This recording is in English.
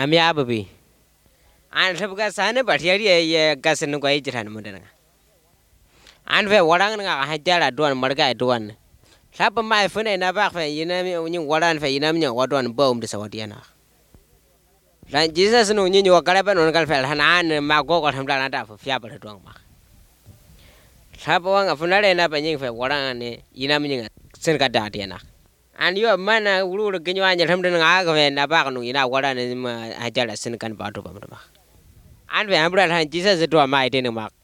Amiababi. And Sabgasana, but here ye Gassan Guajan Mudana. And where Warang I tell a doan Marga doan. Sap my phone and a back for Yinami, Waran for Yinamia, what one bomb the Sautiana. Like Jesus no Nino Caravan on Galfel, Hanan and Mago got him down for Fiaba Drama. Sapawang of Funare and up and yin for Warang Yinamia, Sencadatiana. And you have man who will get you on your Hamden Agave and Nabano, you know what I tell a Sencan part of them. And we have Jesus to a mighty mark.